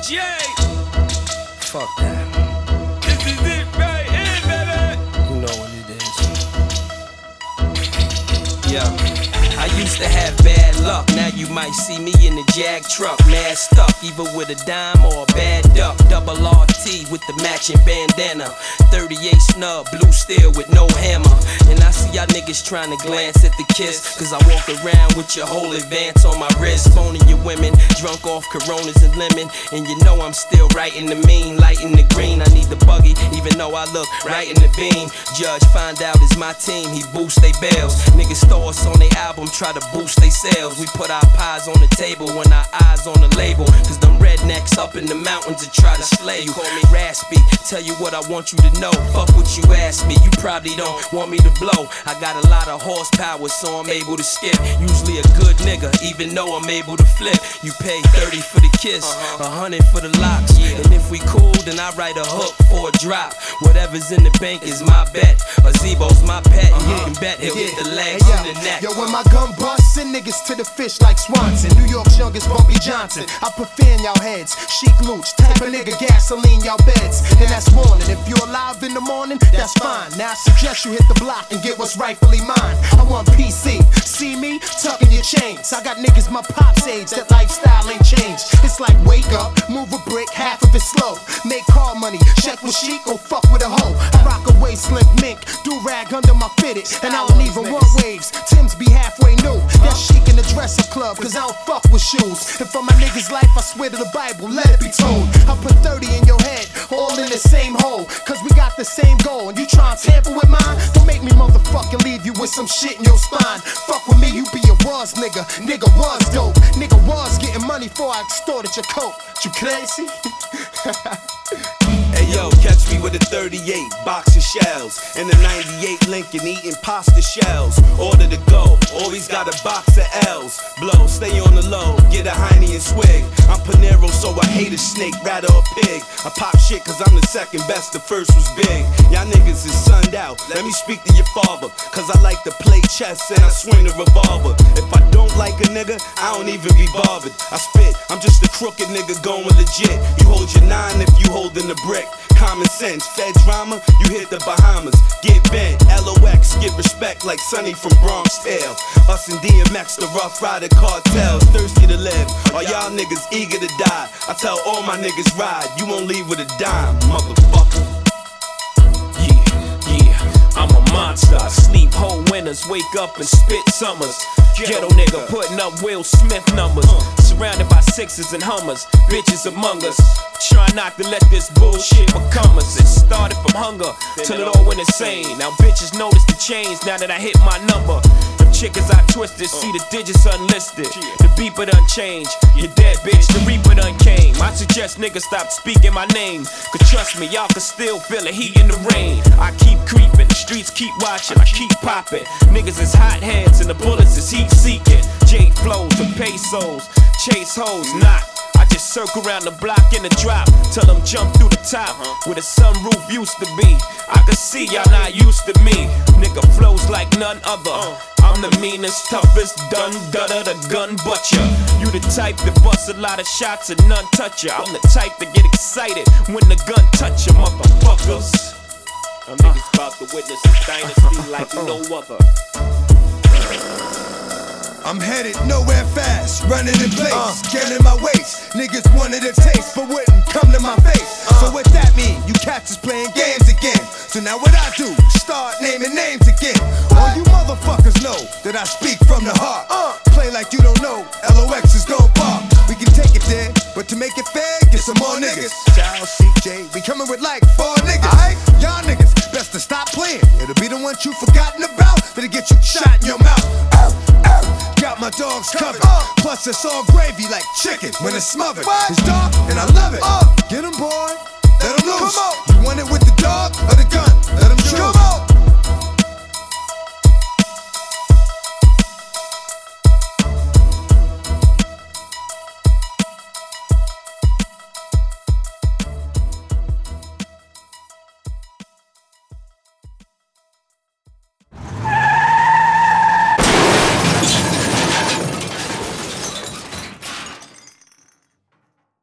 J. Fuck that. This is it right here, baby. You know what it is. Yeah. I used to have bad luck, now you might see me in the Jag truck, mad stuck, either with a dime or a bad duck. Double RT with the matching bandana, 38 snub, blue steel with no hammer. And I see y'all niggas trying to glance at the kiss, cause I walk around with your whole advance on my wrist, phoning your women, drunk off Coronas and lemon. And you know I'm still writing the mean, lighting the green. I need the buggy, even though I look right in the beam. Judge find out it's my team, he boost they bells. Niggas throw us on their album, try to boost they sales. We put our pies on the table when our eyes on the label, cause them rednecks up in the mountains to try to slay you. Call me raspy, tell you what I want you to know. Fuck what you ask me, you probably don't want me to blow. I got a lot of horsepower, so I'm able to skip. Usually a good nigga, even though I'm able to flip. You pay 30 for the kiss, 100 for the locks. And if we cool, then I write a hook for a drop. Whatever's in the bank is my bet. A Zebo's my pet, and you can bet he'll hit the legs and the neck. Yo, when my gun busts, send niggas to the fish like Swanson. New York's youngest Bumpy Johnson. I put fear in y'all heads. Chic Looch, type of nigga, gasoline y'all beds. And that's warning. If you're alive in the morning, that's fine. Now I suggest you hit the block and get what's rightfully mine. I want PC. See me? Tucking your chains. I got niggas my pop's age. That lifestyle ain't changed. It's like wake up, move a brick, half of it slow. Make car money, check with chic, or fuck with a hoe. I rock a waist slick mink, do rag under my fitted. And I don't even want waves. Tim's be halfway new. That's chic in the dresser club, cause I don't fuck with shoes. And for my niggas' life, I swear to the Bible, let it be told. I put 30 in your head, all in the same hole. Cause we got the same goal, and you try and tamper with mine? Don't make me motherfucking leave you with some shit in your spine. Fuck with me, you be a was nigga. Nigga was dope. Nigga was getting money before I extorted your coat. You crazy? Hey yo, catch me with a 38 box of shells and a 98 Lincoln eating pasta shells. Order to go, always got a box of L's. Blow, stay on the low, get a Heine and swig. I'm Panero, so I hate a snake, rather a pig. I pop shit cause I'm the second best, the first was big. Y'all niggas is sunned out, let me speak to your father. Cause I like to play chess and I swing the revolver. If I don't like a nigga, I don't even be bothered. I spit, I'm just a crooked nigga going legit. You hold your 9 if you holding the brick. Common sense, Fed drama, you hit the Bahamas. Get bent, LOX, get respect like Sonny from Bronx Tale. Us and DMX, the Rough Rider cartels, thirsty to live. Are y'all niggas eager to die? I tell all my niggas ride, you won't leave with a dime, motherfucker. I'm a monster, I sleep whole winters, wake up and spit summers. Ghetto nigga putting up Will Smith numbers. Surrounded by sixes and hummers, bitches among us. Try not to let this bullshit become us. It started from hunger till it all went insane. Now bitches notice the change now that I hit my number. Them chickens I twisted, see the digits unlisted. The beeper done changed, you dead bitch, the reaper done came. I suggest niggas stop speaking my name. Cause trust me, y'all can still feel the heat in the rain. I keep creeping, the streets keep watching, I keep popping. Niggas is hot heads and the bullets is heat seeking. J flows to pesos, chase hoes, not. I just circle around the block in the drop, tell them jump through the top, where the sunroof used to be. I can see y'all not used to me. Nigga flows like none other. I'm the meanest, toughest, done gutter, the gun butcher. You the type that bust a lot of shots and none touch ya. I'm the type that get excited when the gun touch ya, motherfuckers. Them niggas about to witness a dynasty like no other. I'm headed nowhere fast, running in place, getting my waist. Niggas wanted a taste, but wouldn't come to my face. So what that mean? You cats is playing games again. So now what I do? Start naming names again. All you motherfuckers know that I speak from the heart. Play like you don't know, LOX is gon' bark. We can take it there, but to make it fair, get some more niggas. Charles, CJ, we coming with like 4 niggas. Alright, y'all niggas, best to stop playing. It'll be the ones you forgotten about that'll get you shot in your mouth. Got my dogs covered, plus it's all gravy like chicken when it's smothered. It's dark and I love it. Get 'em boy, let 'em loose. You want it with the dog or the gun? Let 'em choose.